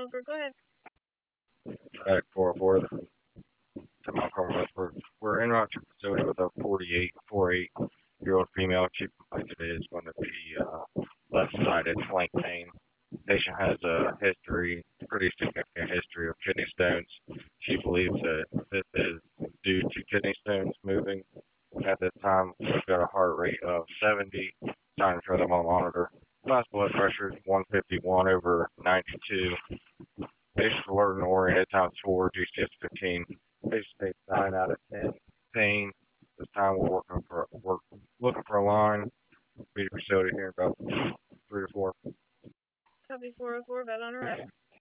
monitor. Go ahead. Back 404 to Mount Carmel. We're in our facility with a 48-year-old female. Chief complaint today is going to be left-sided flank pain. Patient has a history, pretty significant history of kidney stones. She believes that this is due to kidney stones moving. At this time, we've got a heart rate of 70, time for them on monitor. Last blood pressure is 151 over 92. Patient alert and oriented, times 4, GCS 15. Patient takes 9 out of 10. Pain. This time we're looking for a line. Be the facility here in about